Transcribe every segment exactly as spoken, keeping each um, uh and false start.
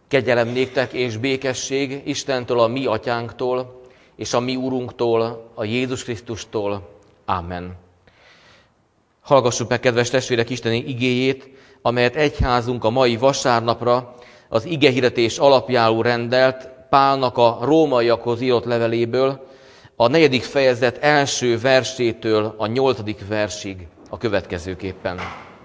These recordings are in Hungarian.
Kegyelem néktek és békesség Istentől, a mi atyánktól, és a mi Urunktól, a Jézus Krisztustól. Amen. Hallgassuk meg, kedves testvérek, Isteni igéjét, amelyet egyházunk a mai vasárnapra az igehirdetés alapjául rendelt Pálnak a rómaiakhoz írott leveléből, a negyedik fejezet első versétől a nyolcadik versig a következőképpen.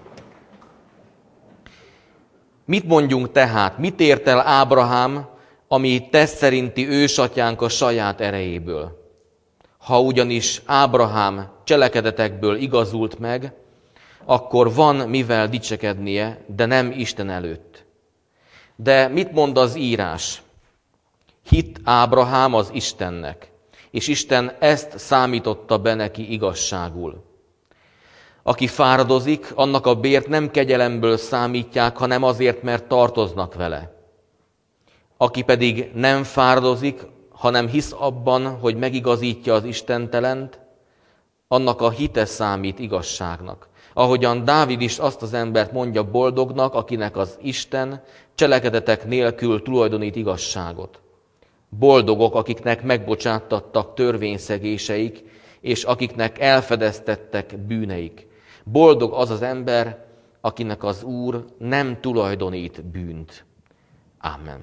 Mit mondjunk tehát, mit ért el Ábrahám, ami test szerinti ősatyánk a saját erejéből? Ha ugyanis Ábrahám cselekedetekből igazult meg, akkor van mivel dicsekednie, de nem Isten előtt. De mit mond az írás? Hitt Ábrahám az Istennek, és Isten ezt számította be neki igazságul. Aki fáradozik, annak a bért nem kegyelemből számítják, hanem azért, mert tartoznak vele. Aki pedig nem fáradozik, hanem hisz abban, hogy megigazítja az istentelent, annak a hite számít igazságnak. Ahogyan Dávid is azt az embert mondja boldognak, akinek az Isten cselekedetek nélkül tulajdonít igazságot. Boldogok, akiknek megbocsáttattak törvényszegéseik, és akiknek elfedeztettek bűneik. Boldog az az ember, akinek az Úr nem tulajdonít bűnt. Amen.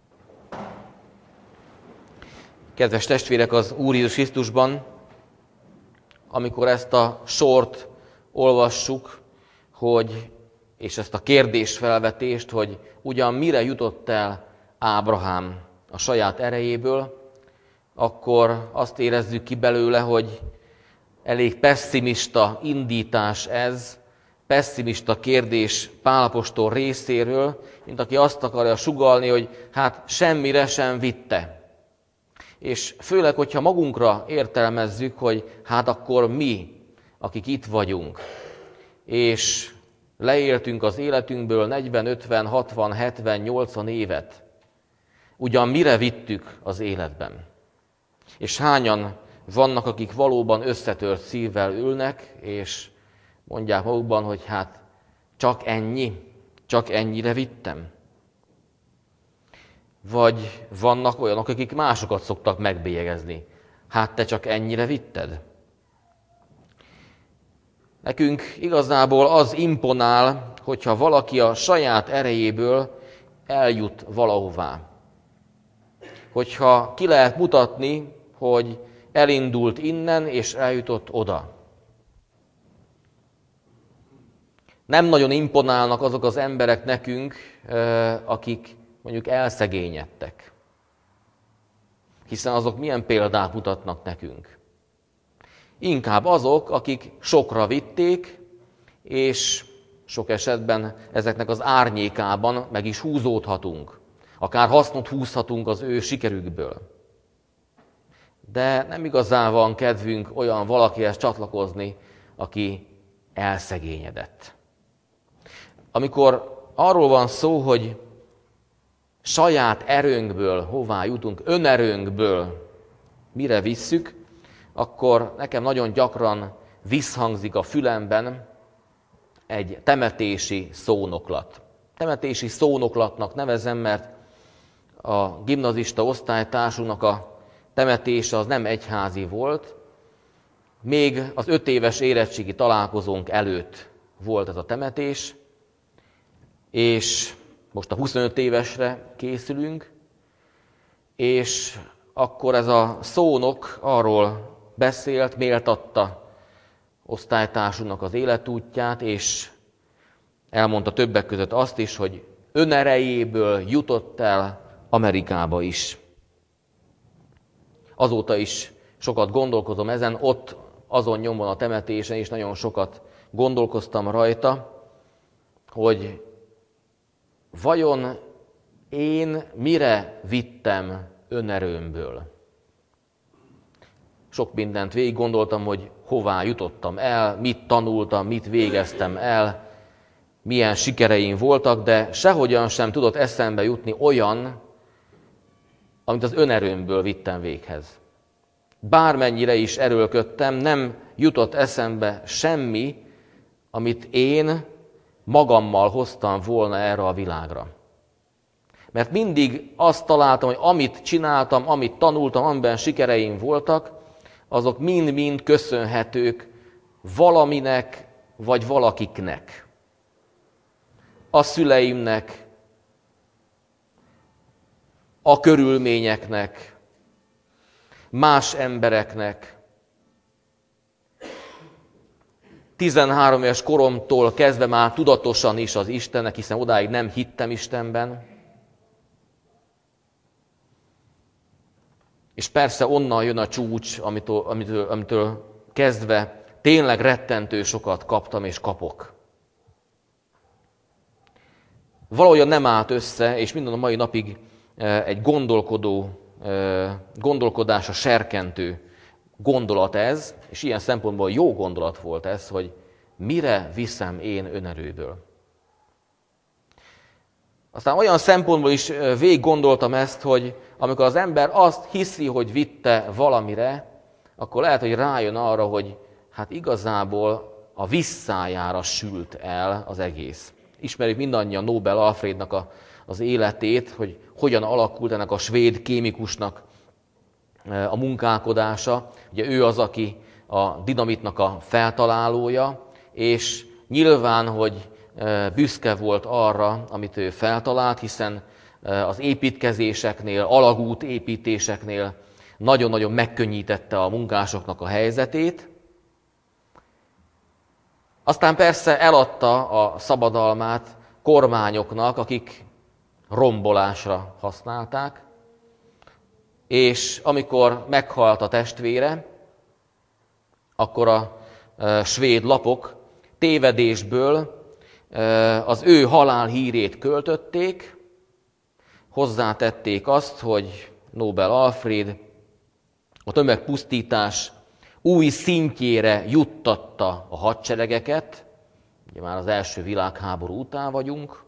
Kedves testvérek, az Úr Jézus Krisztusban, amikor ezt a sort olvassuk, hogy, és ezt a kérdésfelvetést, hogy ugyan mire jutott el Ábrahám a saját erejéből, akkor azt érezzük ki belőle, hogy elég pesszimista indítás ez, pesszimista kérdés Pál apostol részéről, mint aki azt akarja sugallni, hogy hát semmire sem vitte. És főleg, hogyha magunkra értelmezzük, hogy hát akkor mi, akik itt vagyunk, és leéltünk az életünkből negyven, ötven, hatvan, hetven, nyolcvan évet, ugyan mire vittük az életben? És hányan vannak, akik valóban összetört szívvel ülnek, és mondják magukban, hogy hát csak ennyi, csak ennyire vittem. Vagy vannak olyanok, akik másokat szoktak megbélyegezni. Hát te csak ennyire vitted? Nekünk igazából az imponál, hogyha valaki a saját erejéből eljut valahová. Hogyha ki lehet mutatni, hogy elindult innen, és eljutott oda. Nem nagyon imponálnak azok az emberek nekünk, akik mondjuk elszegényedtek. Hiszen azok milyen példát mutatnak nekünk. Inkább azok, akik sokra vitték, és sok esetben ezeknek az árnyékában meg is húzódhatunk. Akár hasznot húzhatunk az ő sikerükből. De nem igazán van kedvünk olyan valakihez csatlakozni, aki elszegényedett. Amikor arról van szó, hogy saját erőnkből hová jutunk, önerőnkből mire visszük, akkor nekem nagyon gyakran visszhangzik a fülemben egy temetési szónoklat. Temetési szónoklatnak nevezem, mert a gimnazista osztálytársunknak a temetése az nem egyházi volt, még az öt éves érettségi találkozónk előtt volt ez a temetés, és most a huszonöt évesre készülünk, és akkor ez a szónok arról beszélt, méltatta osztálytársunknak az életútját, és elmondta többek között azt is, hogy önerejéből jutott el Amerikába is. Azóta is sokat gondolkozom ezen, ott azon nyomban a temetésen is nagyon sokat gondolkoztam rajta, hogy vajon én mire vittem önerőmből? Sok mindent végig gondoltam, hogy hová jutottam el, mit tanultam, mit végeztem el, milyen sikereim voltak, de sehogyan sem tudott eszembe jutni olyan, amit az önerőmből vittem véghez. Bármennyire is erőlködtem, nem jutott eszembe semmi, amit én magammal hoztam volna erre a világra. Mert mindig azt találtam, hogy amit csináltam, amit tanultam, amiben sikereim voltak, azok mind-mind köszönhetők valaminek, vagy valakiknek. A szüleimnek, a körülményeknek, más embereknek. tizenhárom éves koromtól kezdve már tudatosan is az Istennek, hiszen odáig nem hittem Istenben. És persze onnan jön a csúcs, amitől, amitől, amitől kezdve tényleg rettentő sokat kaptam és kapok. Valahogyan nem állt össze, és minden a mai napig egy gondolkodó, gondolkodásra serkentő gondolat ez, és ilyen szempontból jó gondolat volt ez, hogy mire viszem én önerőből. Aztán olyan szempontból is végig gondoltam ezt, hogy amikor az ember azt hiszi, hogy vitte valamire, akkor lehet, hogy rájön arra, hogy hát igazából a visszájára sült el az egész. Ismerjük mindannyian Nobel Alfrednak a, az életét, hogy hogyan alakult ennek a svéd kémikusnak a munkálkodása. Ugye ő az, aki a dinamitnak a feltalálója, és nyilván, hogy büszke volt arra, amit ő feltalált, hiszen az építkezéseknél, alagút építéseknél nagyon-nagyon megkönnyítette a munkásoknak a helyzetét. Aztán persze eladta a szabadalmát kormányoknak, akik rombolásra használták, és amikor meghalt a testvére, akkor a svéd lapok tévedésből az ő halálhírét költötték, hozzátették azt, hogy Nobel Alfred a tömegpusztítás új szintjére juttatta a hadseregeket, ugye már az első világháború után vagyunk,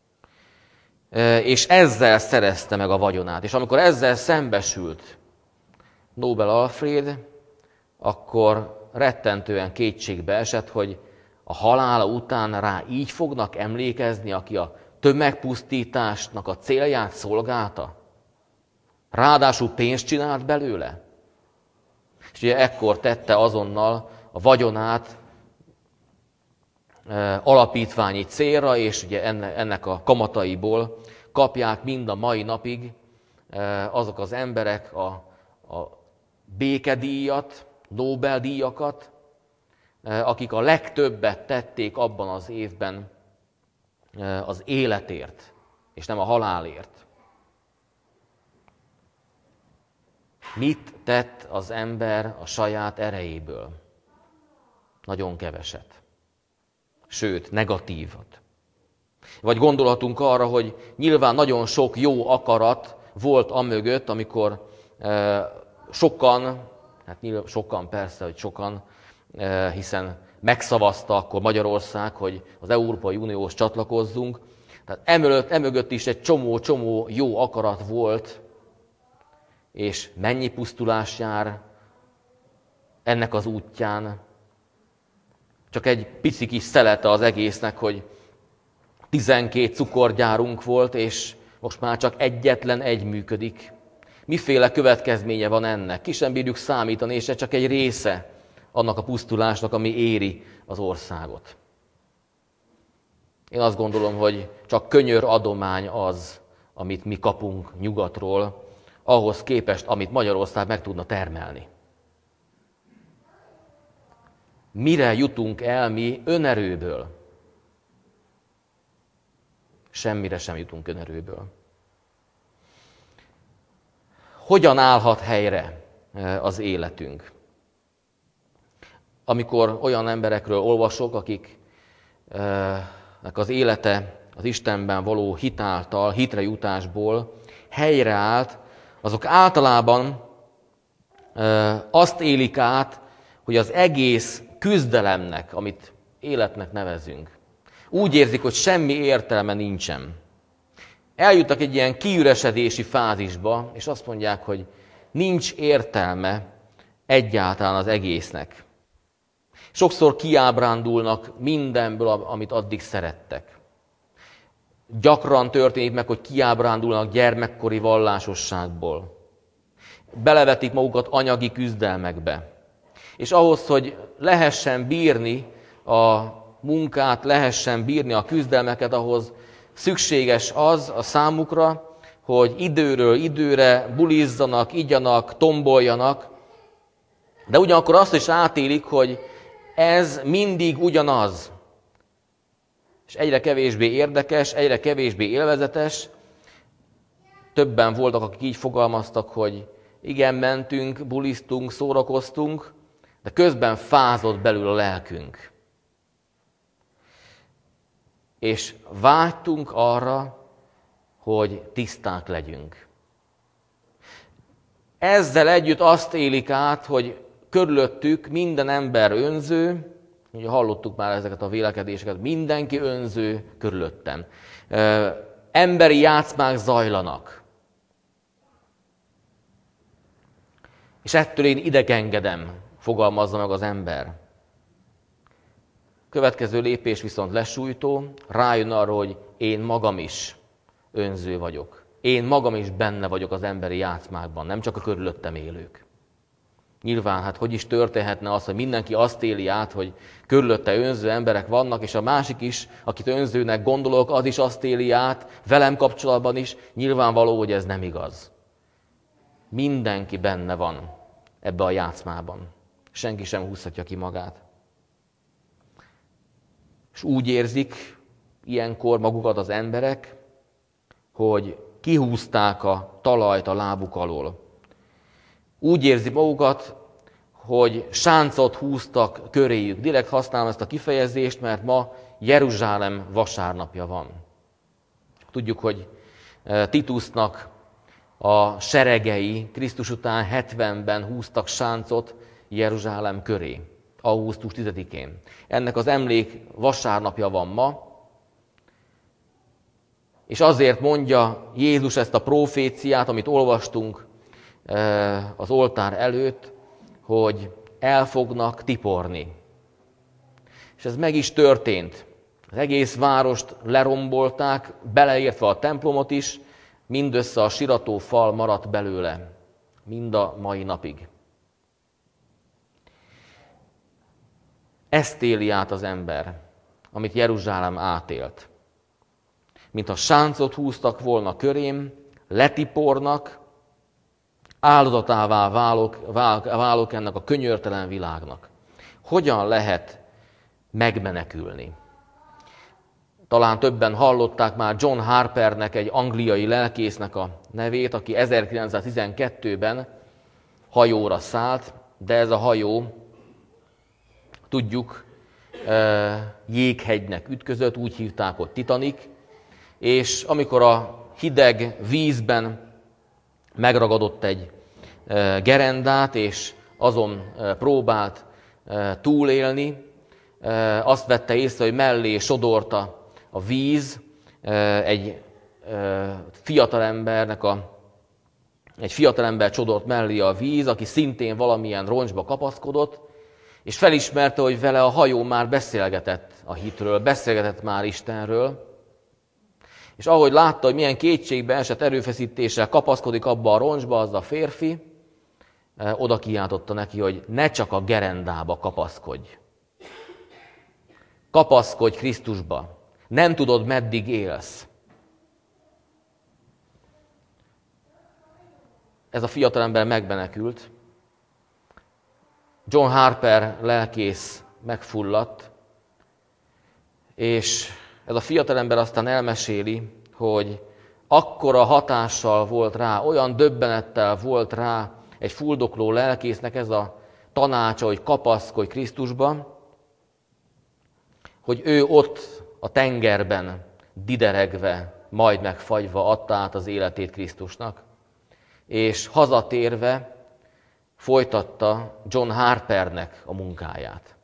és ezzel szerezte meg a vagyonát. És amikor ezzel szembesült Nobel Alfred, akkor rettentően kétségbe esett, hogy a halála után rá így fognak emlékezni, aki a tömegpusztításnak a célját szolgálta. Ráadásul pénzt csinált belőle. És ugye ekkor tette azonnal a vagyonát e, alapítványi célra, és ugye enne, ennek a kamataiból kapják mind a mai napig e, azok az emberek a, a békedíjat, Nobel-díjakat, e, akik a legtöbbet tették abban az évben e, az életért, és nem a halálért. Mit tett az ember a saját erejéből? Nagyon keveset. Sőt, negatívat. Vagy gondolhatunk arra, hogy nyilván nagyon sok jó akarat volt amögött, amikor e, sokan, hát nyilván sokan persze, hogy sokan, e, hiszen megszavazta akkor Magyarország, hogy az Európai Unióhoz csatlakozzunk. Tehát emögött, emögött is egy csomó-csomó jó akarat volt, és mennyi pusztulás jár ennek az útján. Csak egy pici kis szelete az egésznek, hogy tizenkét cukorgyárunk volt, és most már csak egyetlen egy működik. Miféle következménye van ennek? Ki sem bírjuk számítani, és ez csak egy része annak a pusztulásnak, ami éri az országot. Én azt gondolom, hogy csak könyör adomány az, amit mi kapunk nyugatról, ahhoz képest, amit Magyarország meg tudna termelni. Mire jutunk el mi önerőből? Semmire sem jutunk önerőből. Hogyan állhat helyre az életünk? Amikor olyan emberekről olvasok, akiknek az élete az Istenben való hitáltal, hitre jutásból helyreállt, azok általában azt élik át, hogy az egész küzdelemnek, amit életnek nevezünk, úgy érzik, hogy semmi értelme nincsen. Eljutnak egy ilyen kiüresedési fázisba, és azt mondják, hogy nincs értelme egyáltalán az egésznek. Sokszor kiábrándulnak mindenből, amit addig szerettek. Gyakran történik meg, hogy kiábrándulnak gyermekkori vallásosságból. Belevetik magukat anyagi küzdelmekbe. És ahhoz, hogy lehessen bírni a munkát, lehessen bírni a küzdelmeket, ahhoz szükséges az a számukra, hogy időről időre bulizzanak, igyanak, tomboljanak, de ugyanakkor azt is átélik, hogy ez mindig ugyanaz. És egyre kevésbé érdekes, egyre kevésbé élvezetes. Többen voltak, akik így fogalmaztak, hogy igen, mentünk, buliztunk, szórakoztunk, de közben fázott belül a lelkünk. És vágytunk arra, hogy tiszták legyünk. Ezzel együtt azt élik át, hogy körülöttük minden ember önző, ugye hallottuk már ezeket a vélekedéseket, mindenki önző körülöttem. Emberi játszmák zajlanak. És ettől én idegengedem, fogalmazza meg az ember. Következő lépés viszont lesújtó, rájön arra, hogy én magam is önző vagyok. Én magam is benne vagyok az emberi játszmákban, nem csak a körülöttem élők. Nyilván, hát hogy is történhetne az, hogy mindenki azt éli át, hogy körülötte önző emberek vannak, és a másik is, akit önzőnek gondolok, az is azt éli át, velem kapcsolatban is, nyilvánvaló, hogy ez nem igaz. Mindenki benne van ebbe a játszmában. Senki sem húzhatja ki magát. És úgy érzik ilyenkor magukat az emberek, hogy kihúzták a talajt a lábuk alól. Úgy érzik magukat, hogy sáncot húztak köréjük. Direkt használom ezt a kifejezést, mert ma Jeruzsálem vasárnapja van. Tudjuk, hogy Titusnak a seregei Krisztus után hetvenben húztak sáncot Jeruzsálem köré, augusztus tizedikén. Ennek az emlék vasárnapja van ma, és azért mondja Jézus ezt a proféciát, amit olvastunk az oltár előtt, hogy el fognak tiporni. És ez meg is történt. Az egész várost lerombolták, beleértve a templomot is, mindössze a sirató fal maradt belőle, mind a mai napig. Ezt éli át az ember, amit Jeruzsálem átélt. Mintha sáncot húztak volna körém, letipornak, áldozatává válok, válok ennek a könyörtelen világnak. Hogyan lehet megmenekülni? Talán többen hallották már John Harpernek, egy angliai lelkésznek a nevét, aki ezerkilencszáztizenkettőben hajóra szállt, de ez a hajó, tudjuk, jéghegynek ütközött, úgy hívták, hogy Titanic, és amikor a hideg vízben megragadott egy gerendát, és azon próbált túlélni, azt vette észre, hogy mellé sodorta a víz egy fiatalembernek a egy fiatalember csodort mellé a víz, aki szintén valamilyen roncsba kapaszkodott, és felismerte, hogy vele a hajó már beszélgetett a hitről, beszélgetett már Istenről, és ahogy látta, hogy milyen kétségbe esett erőfeszítéssel kapaszkodik abba a roncsba az a férfi, oda kiáltotta neki, hogy ne csak a gerendába kapaszkodj. Kapaszkodj Krisztusba. Nem tudod, meddig élsz. Ez a fiatalember megmenekült. John Harper lelkész megfulladt, és ez a fiatalember aztán elmeséli, hogy akkora hatással volt rá, olyan döbbenettel volt rá egy fuldokló lelkésznek ez a tanácsa, hogy kapaszkodj Krisztusba, hogy ő ott a tengerben dideregve, majd megfagyva adta át az életét Krisztusnak, és hazatérve folytatta John Harpernek a munkáját.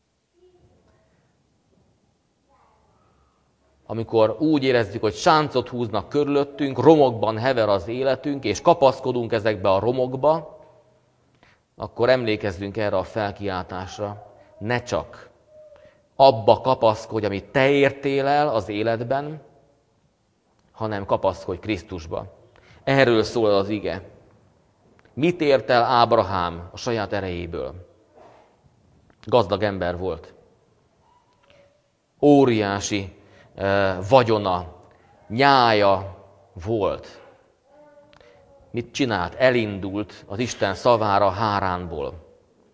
Amikor úgy érezzük, hogy sáncot húznak körülöttünk, romokban hever az életünk, és kapaszkodunk ezekbe a romokba, akkor emlékezzünk erre a felkiáltásra. Ne csak abba kapaszkodj, amit te értél el az életben, hanem kapaszkodj Krisztusba. Erről szól az ige. Mit ért el Ábrahám a saját erejéből? Gazdag ember volt. Óriási eh, vagyona, nyája volt. Mit csinált? Elindult az Isten szavára Háránból.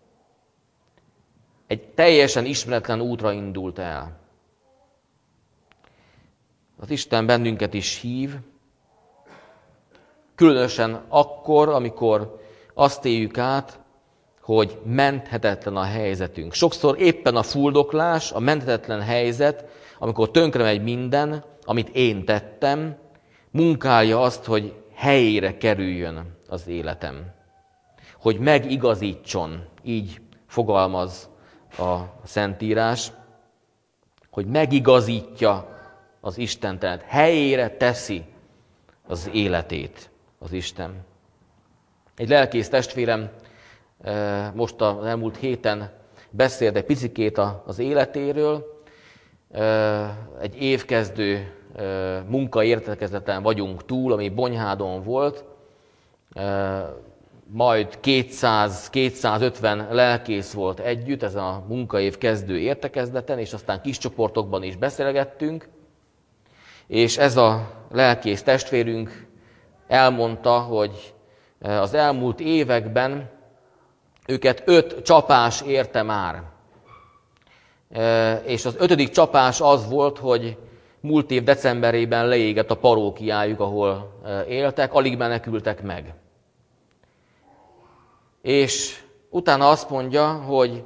Egy teljesen ismeretlen útra indult el. Az Isten bennünket is hív, különösen akkor, amikor azt éljük át, hogy menthetetlen a helyzetünk. Sokszor éppen a fuldoklás, a menthetetlen helyzet, amikor tönkre megy minden, amit én tettem, munkálja azt, hogy helyére kerüljön az életem. Hogy megigazítson, így fogalmaz a Szentírás, hogy megigazítja az Istentelt, helyére teszi az életét az Isten. Egy lelkész testvérem most az elmúlt héten beszélt egy picikét az életéről. Egy évkezdő munkaértekezleten vagyunk túl, ami Bonyhádon volt. Majd kétszáz-kétszázötven lelkész volt együtt ezen a munkaév kezdő értekezleten, és aztán kis csoportokban is beszélgettünk. És ez a lelkész testvérünk elmondta, hogy az elmúlt években őket öt csapás érte már. És az ötödik csapás az volt, hogy múlt év decemberében leégett a parókiájuk, ahol éltek, alig menekültek meg. És utána azt mondja, hogy,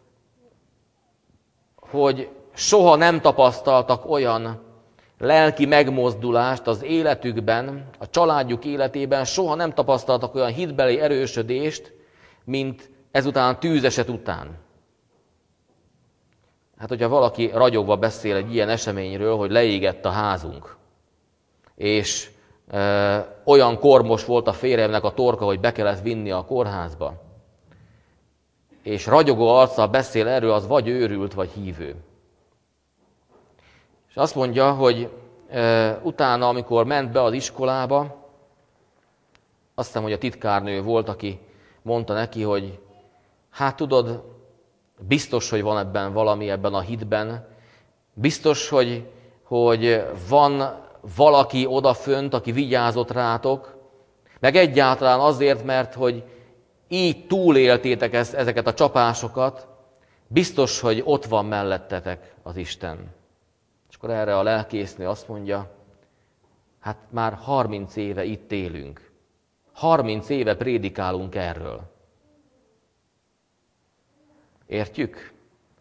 hogy soha nem tapasztaltak olyan lelki megmozdulást az életükben, a családjuk életében, soha nem tapasztaltak olyan hitbeli erősödést, mint ezután a tűzeset után. Hát, hogyha valaki ragyogva beszél egy ilyen eseményről, hogy leégett a házunk, és e, olyan kormos volt a férjemnek a torka, hogy be kellett vinni a kórházba, és ragyogó arccal beszél erről, az vagy őrült, vagy hívő. És azt mondja, hogy e, utána, amikor ment be az iskolába, azt hiszem, hogy a titkárnő volt, aki mondta neki, hogy hát tudod, biztos, hogy van ebben valami, ebben a hitben. Biztos, hogy, hogy van valaki odafönt, aki vigyázott rátok, meg egyáltalán azért, mert hogy így túléltétek ezt, ezeket a csapásokat, biztos, hogy ott van mellettetek az Isten. És akkor erre a lelkésznő azt mondja, hát már harminc éve itt élünk. harminc éve prédikálunk erről. Értjük?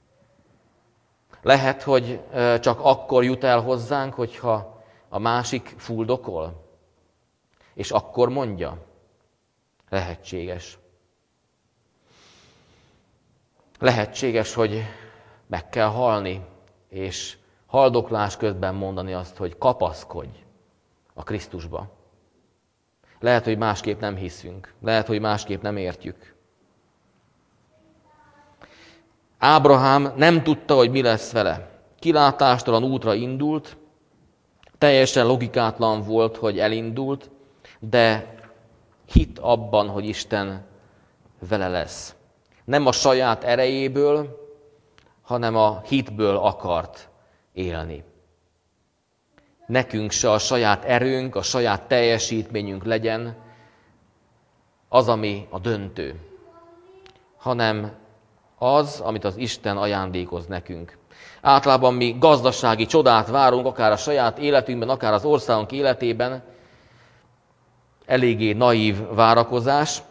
Lehet, hogy csak akkor jut el hozzánk, hogyha a másik fuldokol, és akkor mondja. Lehetséges. Lehetséges, hogy meg kell halni, és haldoklás közben mondani azt, hogy kapaszkodj a Krisztusba. Lehet, hogy másképp nem hiszünk, lehet, hogy másképp nem értjük. Ábrahám nem tudta, hogy mi lesz vele. Kilátástalan útra indult, teljesen logikátlan volt, hogy elindult, de hitt abban, hogy Isten vele lesz. Nem a saját erejéből, hanem a hitből akart élni. Nekünk se a saját erőnk, a saját teljesítményünk legyen az, ami a döntő, hanem az, amit az Isten ajándékoz nekünk. Általában mi gazdasági csodát várunk, akár a saját életünkben, akár az országunk életében, eléggé naív várakozás,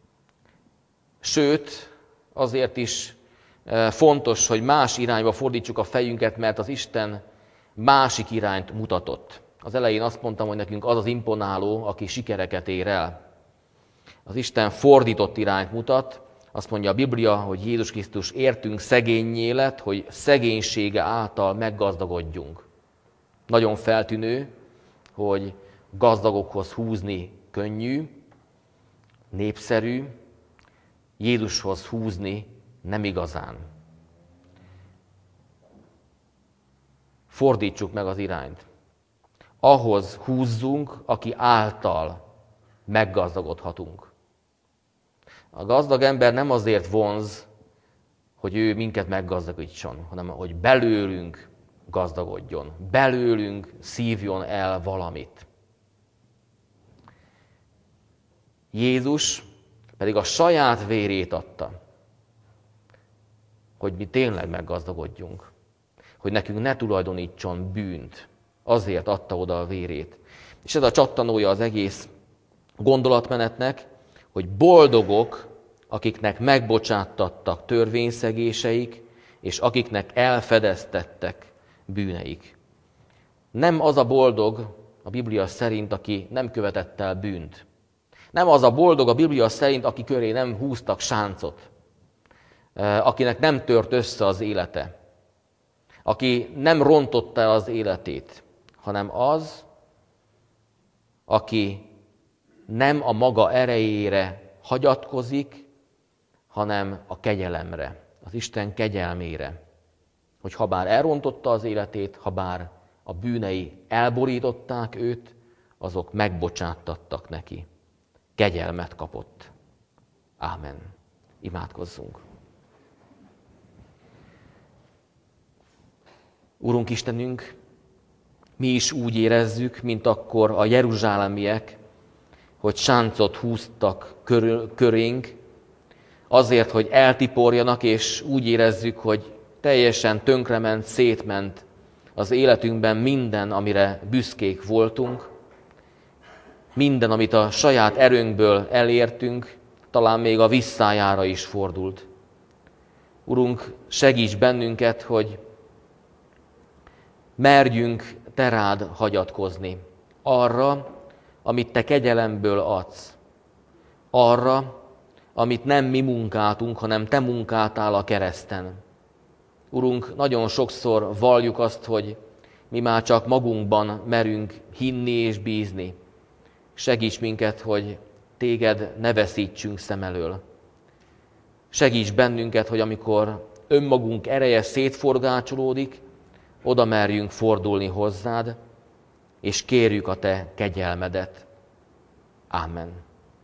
sőt, azért is fontos, hogy más irányba fordítsuk a fejünket, mert az Isten másik irányt mutatott. Az elején azt mondtam, hogy nekünk az az imponáló, aki sikereket ér el. Az Isten fordított irányt mutat, azt mondja a Biblia, hogy Jézus Krisztus értünk szegénnyé lett, hogy szegénysége által meggazdagodjunk. Nagyon feltűnő, hogy gazdagokhoz húzni könnyű, népszerű, Jézushoz húzni nem igazán. Fordítsuk meg az irányt. ahhoz húzzunk, aki által meggazdagodhatunk. A gazdag ember nem azért vonz, hogy ő minket meggazdagítson, hanem hogy belőlünk gazdagodjon, belőlünk szívjon el valamit. Jézus pedig a saját vérét adta, hogy mi tényleg meggazdagodjunk, hogy nekünk ne tulajdonítson bűnt. Azért adta oda a vérét. És ez a csattanója az egész gondolatmenetnek, hogy boldogok, akiknek megbocsáttattak törvényszegéseik, és akiknek elfedeztettek bűneik. Nem az a boldog a Biblia szerint, aki nem követett el bűnt. Nem az a boldog a Biblia szerint, aki köré nem húztak sáncot, akinek nem tört össze az élete, aki nem rontotta el az életét, hanem az, aki nem a maga erejére hagyatkozik, hanem a kegyelemre, az Isten kegyelmére. Hogy habár elrontotta az életét, habár a bűnei elborították őt, azok megbocsáttattak neki. Kegyelmet kapott. Ámen. Imádkozzunk. Urunk Istenünk, mi is úgy érezzük, mint akkor a jeruzsálemiek, hogy sáncot húztak körül, körénk, azért, hogy eltiporjanak, és úgy érezzük, hogy teljesen tönkrement, szétment az életünkben minden, amire büszkék voltunk, minden, amit a saját erőnkből elértünk, talán még a visszájára is fordult. Urunk, segíts bennünket, hogy merjünk Te rád hagyatkozni, arra, amit Te kegyelemből adsz, arra, amit nem mi munkáltunk, hanem Te munkáltál a kereszten. Urunk, nagyon sokszor valljuk azt, hogy mi már csak magunkban merünk hinni és bízni. Segíts minket, hogy Téged ne veszítsünk szem elől. Segíts bennünket, hogy amikor önmagunk ereje szétforgácsolódik, oda merjünk fordulni hozzád, és kérjük a Te kegyelmedet. Ámen.